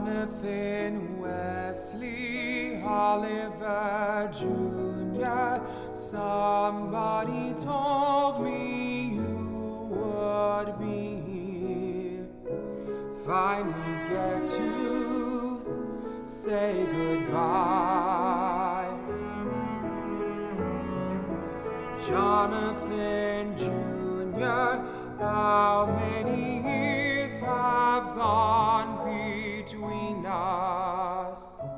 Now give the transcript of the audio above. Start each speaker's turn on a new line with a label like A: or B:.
A: Jonathan Wesley Oliver Jr. Somebody told me you would be here. Finally get to say goodbye. Jonathan Jr., how many years have gone between us?